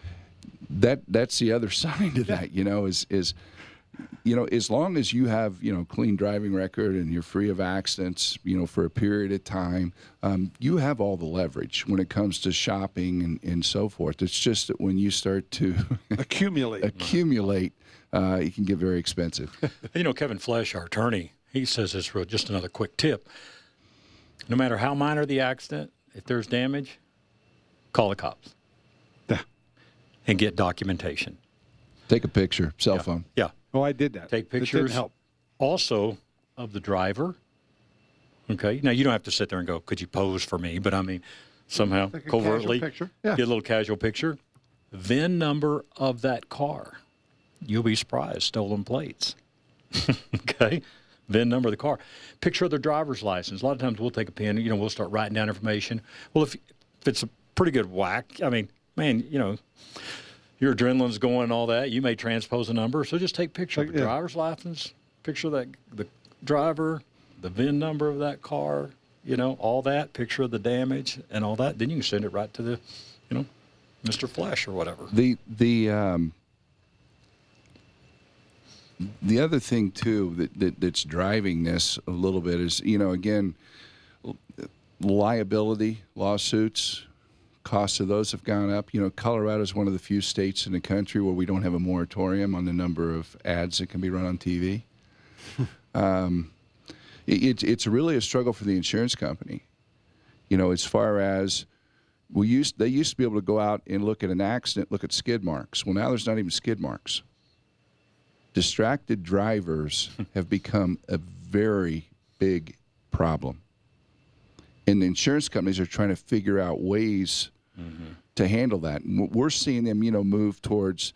that's the other side to that. Is as long as you have clean driving record and you're free of accidents, for a period of time, you have all the leverage when it comes to shopping and so forth. It's just that when you start to accumulate, it can get very expensive. Kevin Flesh, our attorney, he says this real. Just another quick tip: no matter how minor the accident, if there's damage, call the cops. Yeah. And get documentation. Take a picture, cell phone. Yeah. Oh, I did that. Take pictures. It didn't help. Also of the driver. Okay. Now, you don't have to sit there and go, could you pose for me? But, I mean, somehow, Take a covertly, casual picture. Yeah. Get a little casual picture. VIN number of that car. You'll be surprised. Stolen plates. Okay. VIN number of the car. Picture of their driver's license. A lot of times we'll take a pen, we'll start writing down information. Well, if it's a pretty good whack, I mean, man, your adrenaline's going and all that. You may transpose a number. So just take picture of the driver's license, picture of the driver, the VIN number of that car, all that, picture of the damage and all that. Then you can send it right to the, Mr. Flesh or whatever. The other thing, too, that's driving this a little bit is, again, liability lawsuits, costs of those have gone up. Colorado is one of the few states in the country where we don't have a moratorium on the number of ads that can be run on TV. It's really a struggle for the insurance company. As far as they used to be able to go out and look at an accident, look at skid marks. Well, now there's not even skid marks. Distracted drivers have become a very big problem. And the insurance companies are trying to figure out ways to handle that. And we're seeing them, move towards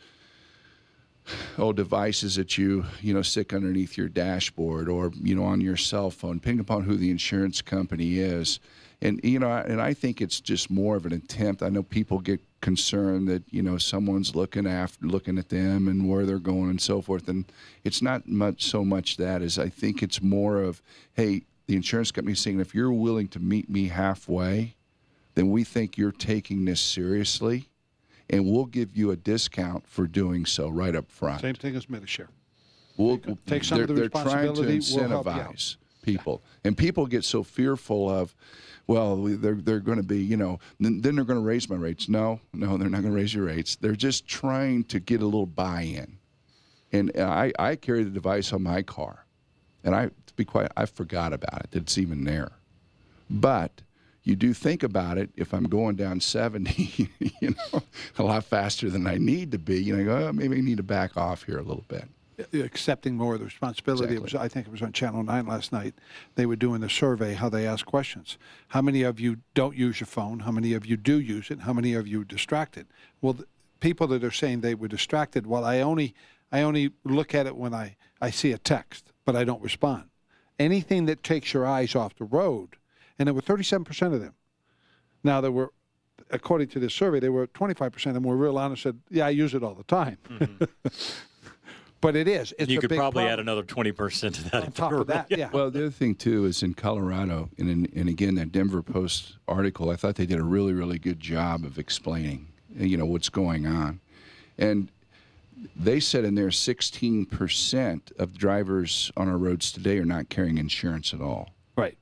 devices that you stick underneath your dashboard or, on your cell phone, depending upon who the insurance company is. And, and I think it's just more of an attempt. I know people get concerned that, someone's looking at them and where they're going and so forth. And it's not so much that as I think it's more of, hey, the insurance company is saying, if you're willing to meet me halfway, then we think you're taking this seriously, and we'll give you a discount for doing so right up front. Same thing as Medishare. We'll take some of the responsibility. They're trying to incentivize people. And people get so fearful of, well, they're going to be, then they're going to raise my rates. No, they're not going to raise your rates. They're just trying to get a little buy-in. And I carry the device on my car. And to be quiet, I forgot about it, that it's even there. But you do think about it, if I'm going down 70, a lot faster than I need to be, go, maybe I need to back off here a little bit. Accepting more of the responsibility. Exactly. I think it was on Channel 9 last night. They were doing a survey, how they ask questions. How many of you don't use your phone? How many of you do use it? How many of you are distracted? Well, people that are saying they were distracted, well, I only look at it when I see a text, but I don't respond. Anything that takes your eyes off the road, and there were 37% of them. Now, there were, according to this survey, there were 25% of them were real honest and said, yeah, I use it all the time. Mm-hmm. But it is. It's you a could big probably problem. add another 20% to that. On top of that, yeah. Well, the other thing, too, is in Colorado, and again, that Denver Post article, I thought they did a really, really good job of explaining, what's going on. And they said in there 16% of drivers on our roads today are not carrying insurance at all. Right.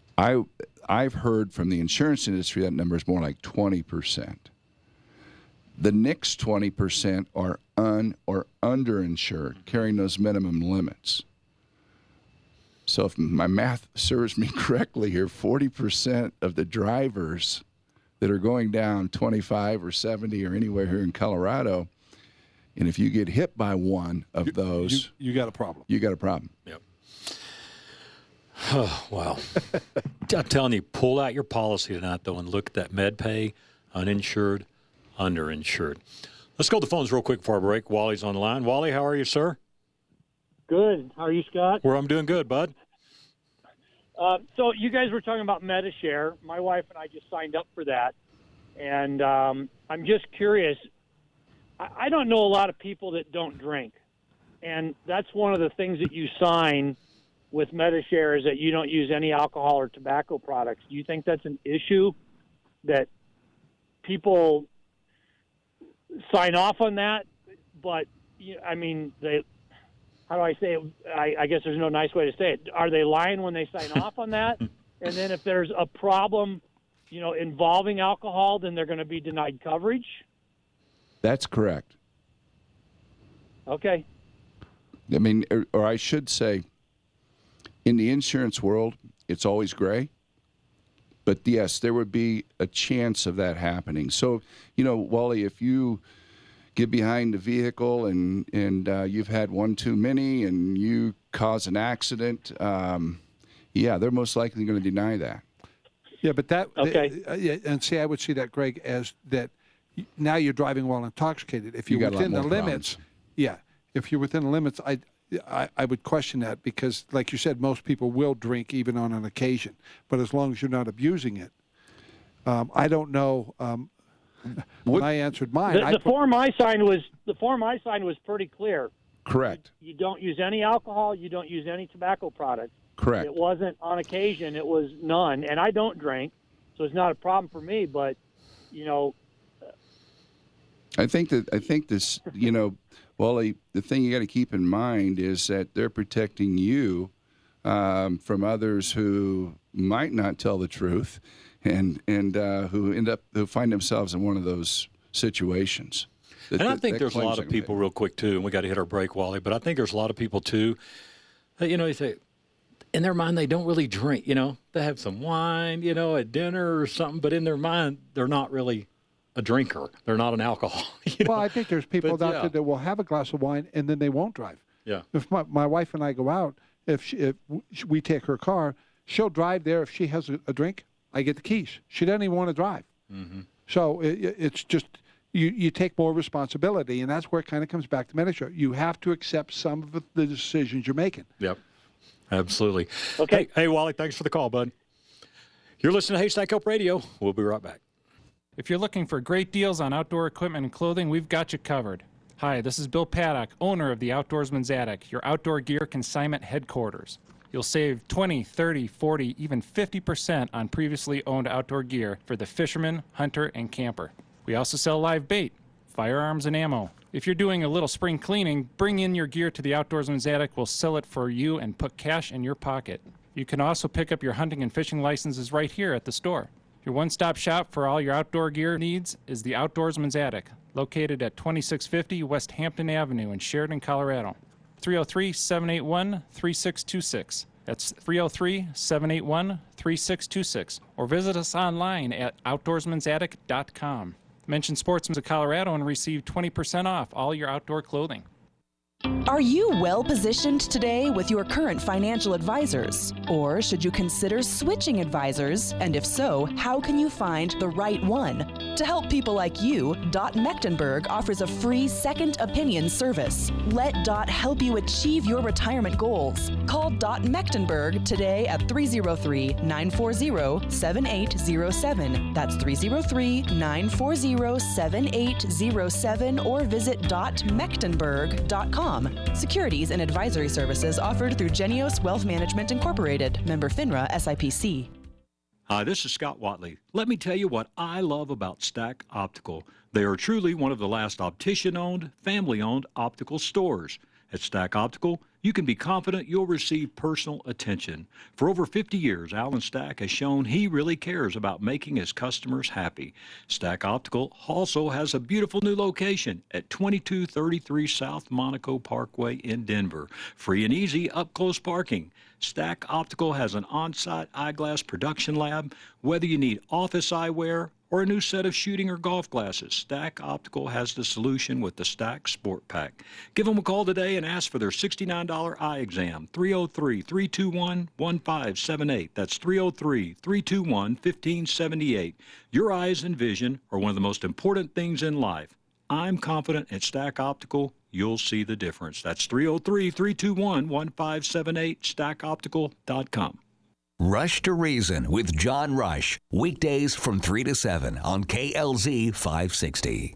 I've heard from the insurance industry that number is more like 20%. The next 20% are or underinsured, carrying those minimum limits. So if my math serves me correctly here, 40% of the drivers that are going down 25 or 70 or anywhere here in Colorado, and if you get hit by one of those, you got a problem. You got a problem. Yep. Oh, wow. I'm telling you, pull out your policy tonight, though, and look at that MedPay, uninsured, underinsured. Let's go to the phones real quick before I break. Wally's on the line. Wally, how are you, sir? Good. How are you, Scott? Well, I'm doing good, bud. So you guys were talking about MediShare. My wife and I just signed up for that. And I'm just curious. I don't know a lot of people that don't drink. And that's one of the things that you sign with MediShare is that you don't use any alcohol or tobacco products. Do you think that's an issue that people sign off on that? But, I mean, how do I say it? I guess there's no nice way to say it. Are they lying when they sign off on that? And then if there's a problem, involving alcohol, then they're going to be denied coverage? That's correct. Okay. I mean, or I should say, in the insurance world, it's always gray. But yes, there would be a chance of that happening. So, Wally, if you get behind the vehicle and you've had one too many and you cause an accident, they're most likely going to deny that. Yeah, but that okay. And see, I would see that, Greg, as that now you're driving while intoxicated. If you're within the limits, if you're within the limits, I would question that because, like you said, most people will drink even on an occasion. But as long as you're not abusing it, I don't know. When I answered mine, the form I signed was pretty clear. Correct. You don't use any alcohol. You don't use any tobacco products. Correct. It wasn't on occasion. It was none. And I don't drink, so it's not a problem for me. But I think this. Wally, the thing you got to keep in mind is that they're protecting you from others who might not tell the truth. And who find themselves in one of those situations. I think there's a lot of people, real quick, too, and we got to hit our break, Wally, but I think there's a lot of people, too, that, you say, in their mind, they don't really drink, They have some wine, at dinner or something, but in their mind, they're not really a drinker. They're not an alcoholic. Well, I think there's people out there that will have a glass of wine and then they won't drive. Yeah. If my wife and I go out, if we take her car, she'll drive there if she has a drink. I get the keys. She doesn't even want to drive. Mm-hmm. So it's just you take more responsibility, and that's where it kind of comes back to MediShare. You have to accept some of the decisions you're making. Yep, absolutely. Okay. Hey, Wally, thanks for the call, bud. You're listening to Haystack Help Radio. We'll be right back. If you're looking for great deals on outdoor equipment and clothing, we've got you covered. Hi, this is Bill Paddock, owner of the Outdoorsman's Attic, your outdoor gear consignment headquarters. You'll save 20, 30, 40, even 50% on previously owned outdoor gear for the fisherman, hunter, and camper. We also sell live bait, firearms, and ammo. If you're doing a little spring cleaning, bring in your gear to the Outdoorsman's Attic. We'll sell it for you and put cash in your pocket. You can also pick up your hunting and fishing licenses right here at the store. Your one-stop shop for all your outdoor gear needs is the Outdoorsman's Attic, located at 2650 West Hampton Avenue in Sheridan, Colorado. 303-781-3626. That's 303-781-3626. Or visit us online at outdoorsmansattic.com. Mention Sportsman's of Colorado and receive 20% off all your outdoor clothing. Are you well positioned today with your current financial advisors? Or should you consider switching advisors? And if so, how can you find the right one? To help people like you, Dot Mechtenberg offers a free second opinion service. Let Dot help you achieve your retirement goals. Call Dot Mechtenberg today at 303-940-7807. That's 303-940-7807 or visit dotmechtenberg.com. Securities and advisory services offered through Genios Wealth Management Incorporated, member FINRA SIPC. Hi, this is Scott Watley. Let me tell you what I love about Stack Optical. They are truly one of the last optician-owned, family-owned optical stores. At Stack Optical, you can be confident you'll receive personal attention. For over 50 years, Alan Stack has shown he really cares about making his customers happy. Stack Optical also has a beautiful new location at 2233 South Monaco Parkway in Denver. Free and easy up-close parking. Stack Optical has an on-site eyeglass production lab. Whether you need office eyewear or a new set of shooting or golf glasses, Stack Optical has the solution with the Stack Sport Pack. Give them a call today and ask for their $69 eye exam. 303-321-1578. That's 303-321-1578. Your eyes and vision are one of the most important things in life. I'm confident at Stack Optical you'll see the difference. That's 303-321-1578, stackoptical.com. Rush to Reason with John Rush. Weekdays from 3 to 7 on KLZ 560.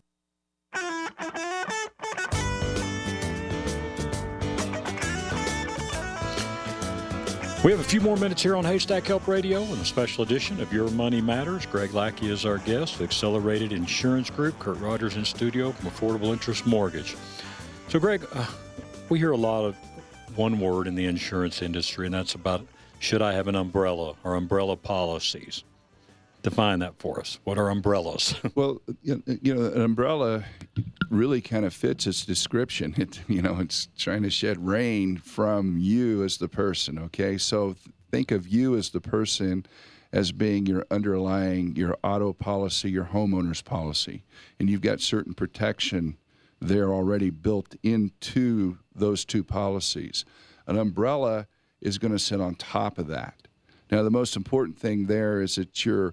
We have a few more minutes here on Haystack Help Radio in a special edition of Your Money Matters. Greg Lackey is our guest, Accelerated Insurance Group. Kurt Rogers in studio from Affordable Interest Mortgage. So, Greg, we hear a lot of one word in the insurance industry, and that's about should I have an umbrella or umbrella policies? Define that for us. What are umbrellas? Well, an umbrella really kind of fits its description. It's trying to shed rain from you as the person, okay? So think of you as the person as being your underlying, your auto policy, your homeowner's policy. And you've got certain protection there already built into those two policies. An umbrella is going to sit on top of that. Now, the most important thing there is that your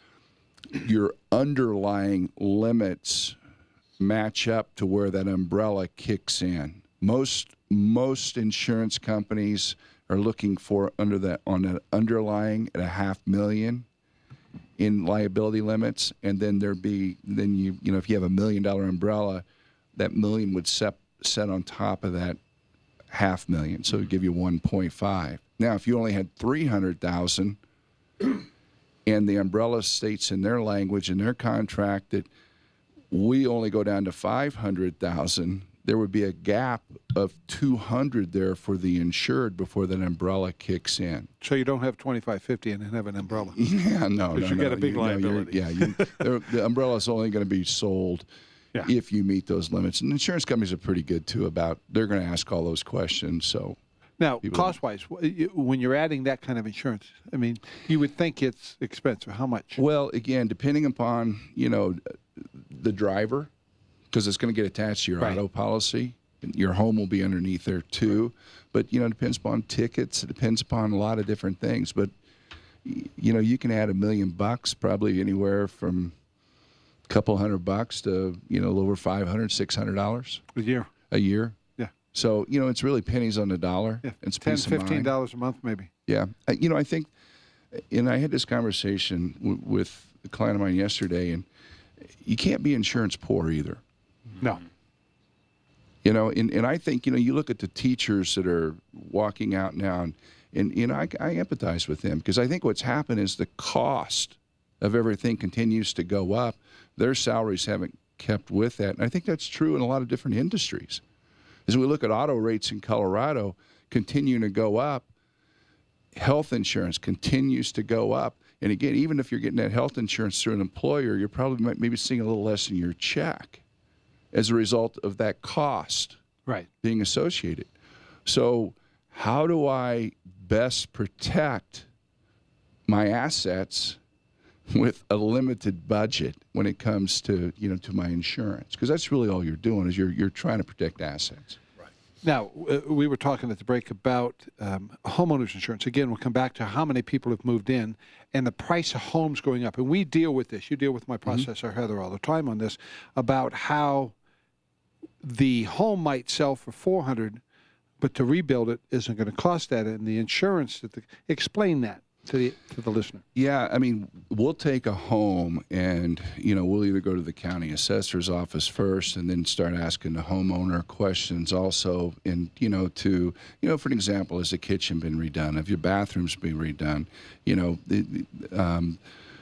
underlying limits match up to where that umbrella kicks in. Most insurance companies are looking for on that underlying at $500,000 in liability limits, and then if you have $1 million umbrella, that million would set on top of that $500,000, so it would give you 1.5. Now, if you only had $300,000, and the umbrella states in their language, in their contract, that we only go down to $500,000, there would be a gap of $200 there for the insured before that umbrella kicks in. So you don't have 25-50 and then have an umbrella. Yeah, no. Because you get a big liability. The umbrella is only going to be sold if you meet those limits. And insurance companies are pretty good, too, they're going to ask all those questions. So now, cost-wise, when you're adding that kind of insurance, I mean, you would think it's expensive. How much? Well, again, depending upon, the driver, because it's going to get attached to your auto policy. Your home will be underneath there, too. But, it depends upon tickets. It depends upon a lot of different things. But, you can add $1 million, probably anywhere from a couple $100 to, a little over $500, $600. A year. Yeah. So, it's really pennies on the dollar. Yeah. It's $10, $15 a month, maybe. Yeah. I think, and I had this conversation with a client of mine yesterday, and you can't be insurance poor either. No. And I think, you look at the teachers that are walking out now, and I empathize with them, because I think what's happened is the cost of everything continues to go up. Their salaries haven't kept with that. And I think that's true in a lot of different industries. As we look at auto rates in Colorado continuing to go up, health insurance continues to go up. And again, even if you're getting that health insurance through an employer, you're probably maybe seeing a little less in your check as a result of that cost being associated. So how do I best protect my assets with a limited budget when it comes to, to my insurance? Because that's really all you're doing is you're trying to protect assets. Now, we were talking at the break about homeowners insurance. Again, we'll come back to how many people have moved in and the price of homes going up. And we deal with this. You deal with my processor, Heather, all the time on this, about how the home might sell for $400, but to rebuild it isn't going to cost that. And the insurance, explain that to the listener. Yeah, I mean, we'll take a home and, we'll either go to the county assessor's office first and then start asking the homeowner questions also. And, for an example, has the kitchen been redone? Have your bathrooms been redone?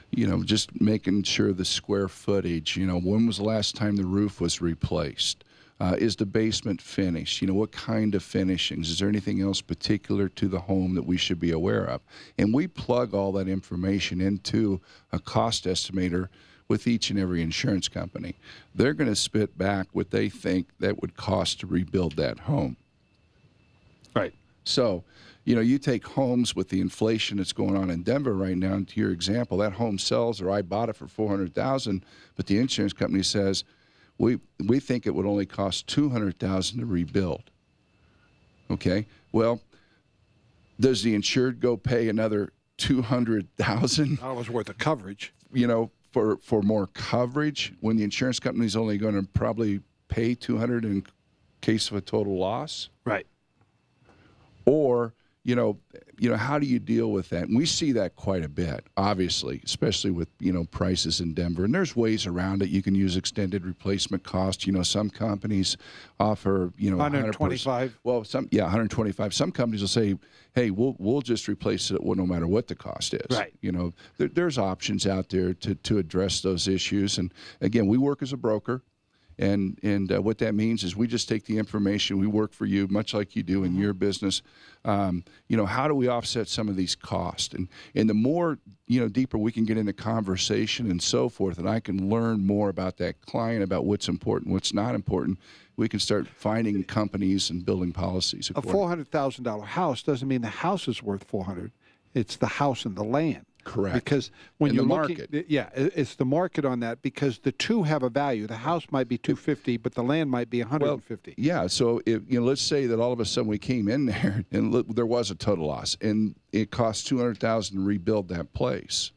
Just making sure the square footage, when was the last time the roof was replaced? Is the basement finished? You know, what kind of finishings? Is there anything else particular to the home that we should be aware of? And we plug all that information into a cost estimator with each and every insurance company. They're going to spit back what they think that would cost to rebuild that home. Right. So, you know, you take homes with the inflation that's going on in Denver right now, and to your example, that home sells, or I bought it for $400,000, but the insurance company says, we think it would only cost $200,000 to rebuild. Okay? Well, does the insured go pay another $200,000 worth of coverage? You know, for more coverage when the insurance company's only going to probably pay $200,000 in case of a total loss? Right. Or, you know, how do you deal with that? And we see that quite a bit, obviously, especially with, you know, prices in Denver. And there's ways around it. You can use extended replacement cost. You know, some companies offer, you know, 125. Well, 125. Some companies will say, hey, we'll just replace it no matter what the cost is. Right. You know, there's options out there to address those issues. And again, we work as a broker. And what that means is we just take the information, we work for you, much like you do in your business. You know, how do we offset some of these costs? And the more, you know, deeper we can get into conversation and so forth, and I can learn more about that client, about what's important, what's not important, we can start finding companies and building policies. A $400,000 house doesn't mean the house is worth $400,000. It's the house and the land. Correct. Because when in you're the looking, market. yeah, it's the market on that, because the two have a value. The house might be $250,000, but the land might be $150,000. Yeah. So if, you know, let's say that all of a sudden we came in there and there was a total loss, and it cost $200,000 to rebuild that place.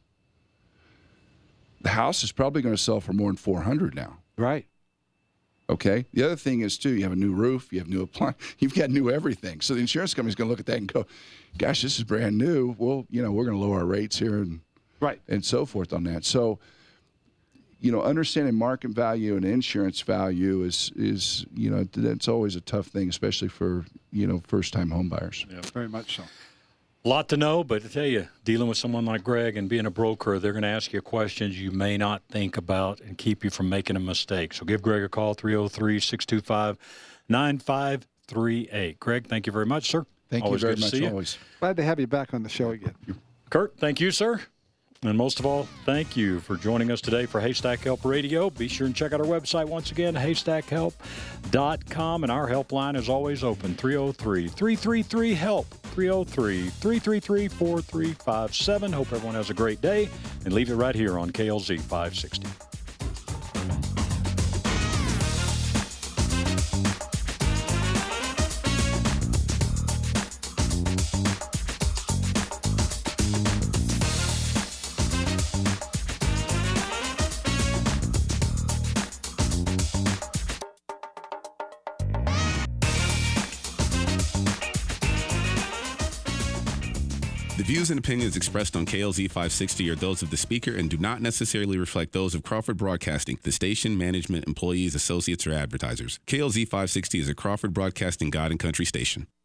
The house is probably going to sell for more than $400,000 now. Right. Okay. The other thing is too, you have a new roof, you have new appliance, you've got new everything. So the insurance company's going to look at that and go, "Gosh, this is brand new. Well, you know, we're going to lower our rates here and and so forth on that." So, you know, understanding market value and insurance value is you know, that's always a tough thing, especially for, you know, first-time home buyers. Yeah, very much so. A lot to know, but I tell you, dealing with someone like Greg and being a broker, they're going to ask you questions you may not think about and keep you from making a mistake. So give Greg a call, 303-625-9538. Greg, thank you very much, sir. Thank always you very good much. To see always. Glad to have you back on the show again. Kurt, thank you, sir. And most of all, thank you for joining us today for Haystack Help Radio. Be sure and check out our website once again, haystackhelp.com. And our helpline is always open, 303-333-HELP, 303-333-4357. Hope everyone has a great day, and leave it right here on KLZ 560. The views and opinions expressed on KLZ 560 are those of the speaker and do not necessarily reflect those of Crawford Broadcasting, the station, management, employees, associates, or advertisers. KLZ 560 is a Crawford Broadcasting God and Country station.